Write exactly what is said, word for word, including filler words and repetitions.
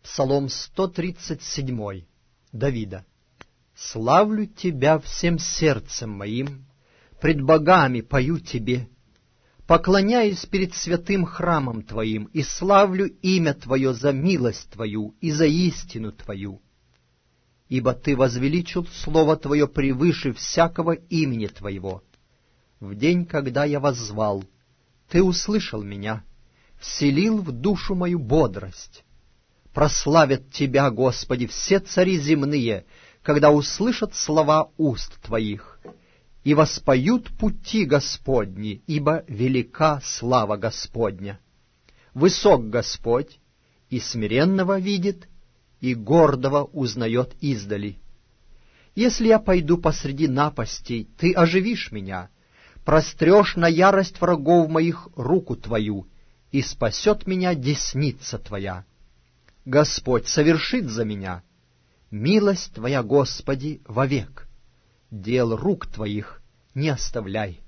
Псалом сто тридцать семь, Давида. «Славлю Тебя всем сердцем моим, пред богами пою Тебе, поклоняюсь перед святым храмом Твоим и славлю имя Твое за милость Твою и за истину Твою. Ибо Ты возвеличил Слово Твое превыше всякого имени Твоего. В день, когда я воззвал, Ты услышал меня, вселил в душу мою бодрость. Прославят Тебя, Господи, все цари земные, когда услышат слова уст Твоих, и воспоют пути Господни, ибо велика слава Господня. Высок Господь, и смиренного видит, и гордого узнает издали. Если я пойду посреди напастей, Ты оживишь меня, прострешь на ярость врагов моих руку Твою, и спасет меня десница Твоя. Господь совершит за меня, милость Твоя, Господи, вовек, дел рук Твоих не оставляй.